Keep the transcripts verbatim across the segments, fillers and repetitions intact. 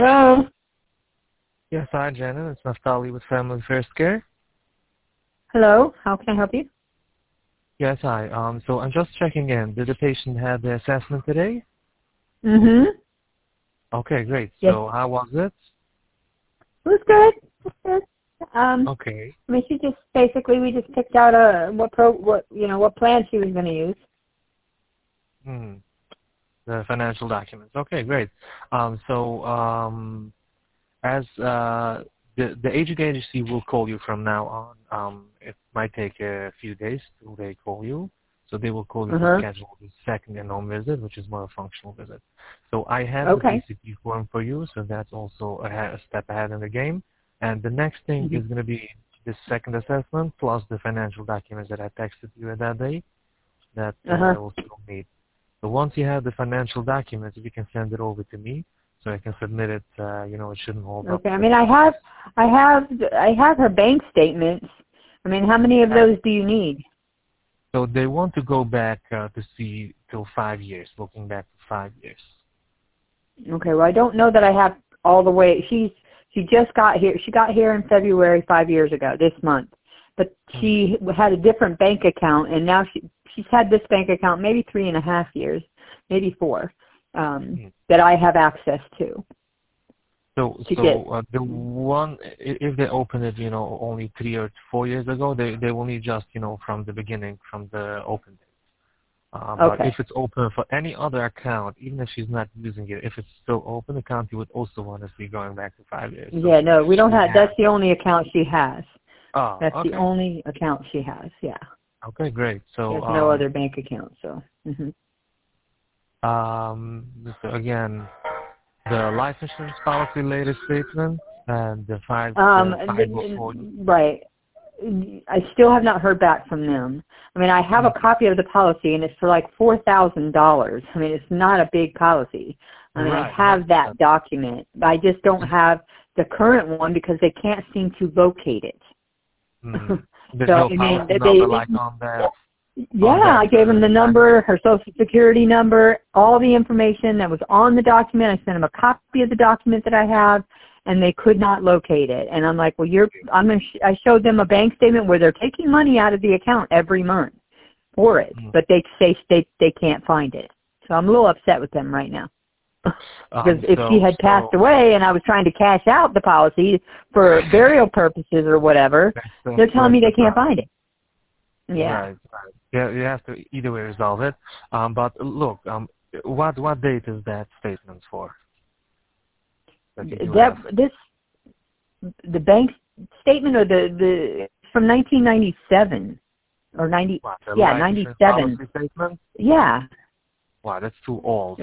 Hello. Yes, hi, Janet. It's Naftali with Family First Care. Hello. How can I help you? Yes, hi. Um, so I'm just checking in. Did the patient have the assessment today? Mm-hmm. Okay, great. Yes. So how was it? It was good. It was good. Um, Okay. I mean, she just basically we just picked out a what pro what you know what plan she was going to use. Hmm. The financial documents. Okay, great. Um, so um, as uh, the the aging agency will call you from now on. Um, it might take a few days till they call you. So they will call you Uh to huh. schedule the second in-home visit, which is more a functional visit. So I have the Okay. P C P form for you, so that's also a, ha- a step ahead in the game. And the next thing Mm-hmm. is going to be the second assessment plus the financial documents that I texted you that day that uh, Uh huh. I will still need. So once you have the financial documents, if you can send it over to me, so I can submit it. Uh, you know, it shouldn't hold up Okay. I the mean, I have process. I have I have her bank statements. I mean, how many of those do you need? So they want to go back uh, to see till five years, looking back to five years. Okay. Well, I don't know that I have all the way. She's she just got here. She got here in February five years ago this month. But Hmm. she had a different bank account, and now she she's had this bank account maybe three and a half years, maybe four, um, Hmm. that I have access to So, to get. so uh, the one, i- if they open it, you know, only three or four years ago, they they will need just, you know, from the beginning, from the open date. Uh, but if Okay. it's open for any other account, even if she's not using it, if it's still open, the county would also want to see going back to five years. So Yeah. No, we don't we have. have. That's the only account she has. Oh, That's the okay. only account she has. Yeah. Okay, great. She So, has no um, other bank account. So. hmm um, so again, the life insurance policy latest statement and the five Um. the five oh th- four. Right. I still have not heard back from them. I mean, I have a copy of the policy, and it's for like four thousand dollars. I mean, it's not a big policy. I mean, I Right, have right. that document, but I just don't have the current one because they can't seem to locate it. Hmm. There's So no I mean, policy number they, like on that on yeah, that I gave them uh, the document. number, her social security number, all the information that was on the document. I sent them a copy of the document that I have, and they could not locate it. And I'm like, well, you're. I'm gonna. Sh- I showed them a bank statement where they're taking money out of the account every month for it, Hmm. but they say they they can't find it. So I'm a little upset with them right now. Because Um. if she So had passed so away and I was trying to cash out the policy for burial purposes or whatever, that's the they're telling that's me the they can't problem. find it. Yeah. Right. Right. Yeah. You have to either way resolve it. Um. But look. Um. What what date is that statement for that you do That have? this the bank statement or the the from nineteen ninety-seven or ninety What the yeah life insurance ninety-seven policy statement? yeah. Wow, that's too old.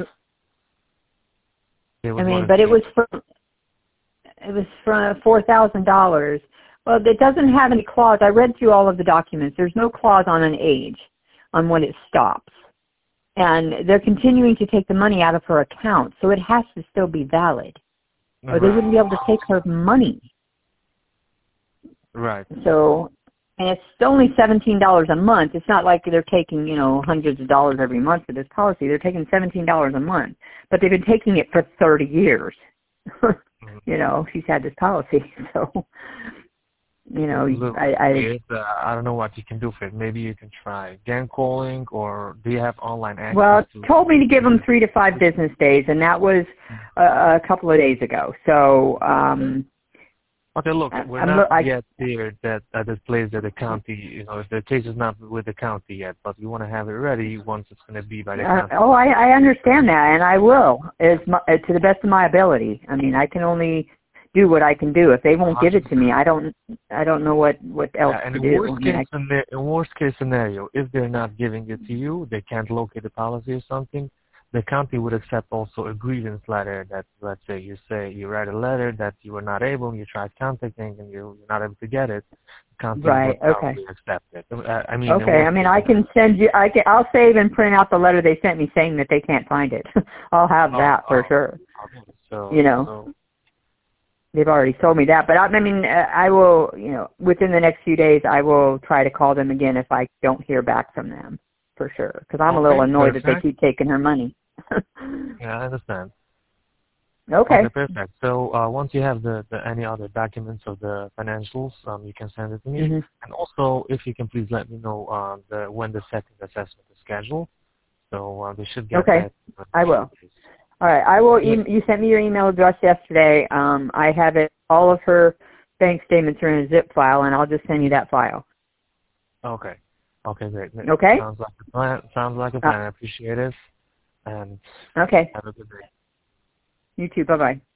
They I would mean, want but to it see. was for it was for four thousand dollars. Well, it doesn't have any clause. I read through all of the documents. There's no clause on an age on when it stops, and they're continuing to take the money out of her account, so it has to still be valid, or they wouldn't be able to Right. take her money. Right. So, and it's only seventeen dollars a month. It's not like they're taking, you know, hundreds of dollars every month for this policy. They're taking seventeen dollars a month, but they've been taking it for thirty years. Mhm. You know, she's had this policy, so, you know, Look, I, I, weird. Uh, I don't know what you can do for it. Maybe you can try again calling, or do you have online access well, to? told me to give to them the, three to five business days, and that was a, a couple of days ago. So, um, Okay, look, I, we're I'm, not I, yet there that at this place that the county, you know, if the case is not with the county yet, but we want to have it ready once it's going to be by the Uh, county. oh, I, I understand that, and I will, as my, uh, to the best of my ability. I mean, I can only do what I can do. If they won't give it to me, I don't, I don't know what what else Yeah, and to in do. worst I mean, case I, scenario, in worst case scenario, if they're not giving it to you, they can't locate the policy or something. The county would accept also a grievance letter that, let's say, you say you write a letter that you were not able, you tried contacting, and you're not able to get it. The county right? would Okay, probably accept it. Uh, I mean, in okay. I worst mean, case I scenario. can send you. I can. I'll save and print out the letter they sent me saying that they can't find it. I'll have Oh, that for oh, sure. okay. So, You know, so they've already told me that. But I, I mean, uh, I will. You know, within the next few days, I will try to call them again if I don't hear back from them for sure. Because I'm a little okay, annoyed that they perfect. keep taking her money. Yeah, I understand. Okay. Okay, perfect. So uh, once you have the, the any other documents of the financials, um, you can send it to me. Mm-hmm. And also, if you can please let me know uh, the when the second assessment is scheduled. So uh, they should get Okay. that. Uh, I will. All right. I will. yeah. E- you sent me your email address yesterday. Um, I have it. All of her bank statements are in a zip file, and I'll just send you that file. Okay. Okay, great. great. Okay. Sounds like a plan. Sounds like a Uh, plan. I appreciate it. And okay. have a good day. You too. Bye bye.